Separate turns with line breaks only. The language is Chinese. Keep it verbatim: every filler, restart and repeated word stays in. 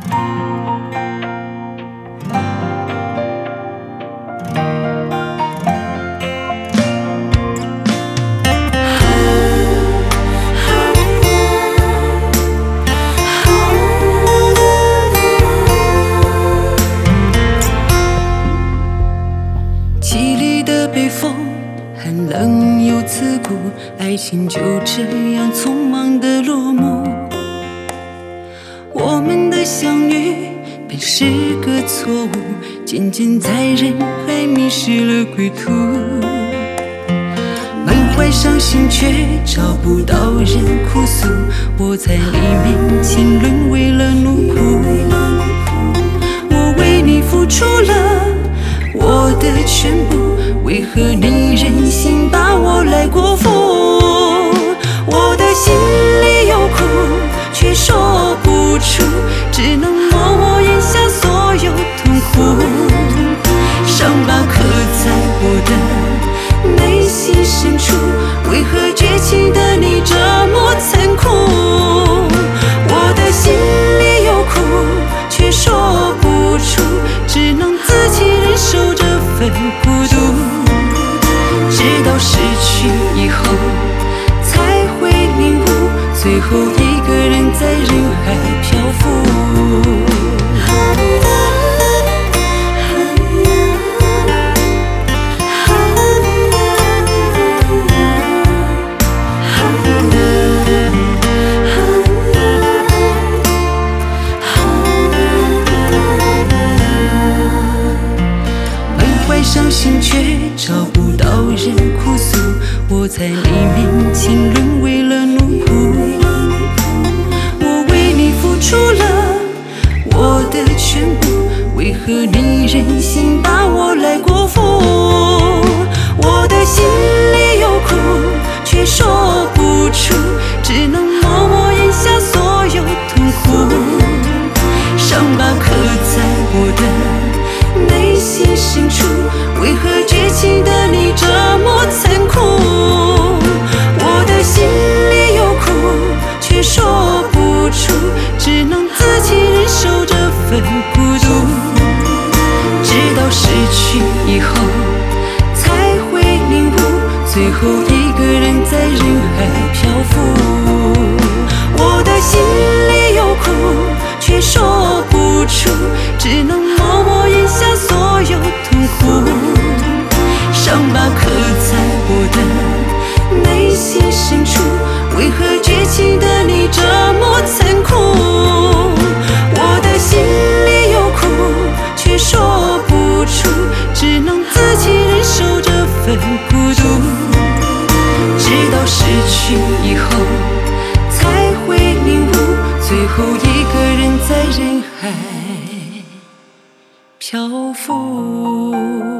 凄厉的北风，寒冷又刺骨，爱情就这样匆忙的落幕。我们的相遇本是个错误，渐渐在人海迷失了归途。满怀伤心却找不到人哭诉，我在你面前沦为了奴仆。我为你付出了我的全部，为何你忍心把我来过负？我的心里有苦，却说不出，只能默默咽下所有痛苦。伤疤刻在我的内心深处，为何绝情的你这么残酷？我的心里有苦，却说不出，只能自己忍受这份孤独。直到失去以后才会领悟，最后一个人在人海漂浮。伤心却找不到人哭诉，我在你面前沦为了奴仆。我为你付出了我的全部，为何你忍心把我来过负？我的心里有苦，却说不出，只能默默咽下所有痛苦。伤疤刻在我的内心深处，为何绝情的你这么残酷？我的心里有苦，却说不出，只能自己忍受这份孤独。直到失去以后才会领悟，最后一个人在人海漂浮。我的心里有苦，却说不出，只能默默咽下所有痛苦。伤疤刻在我的内心深处，为何绝情的你这么残酷？我的心里有苦，却说不出，只能自己忍受这份孤独。直到失去以后才会领悟，最后一个人在人海漂浮。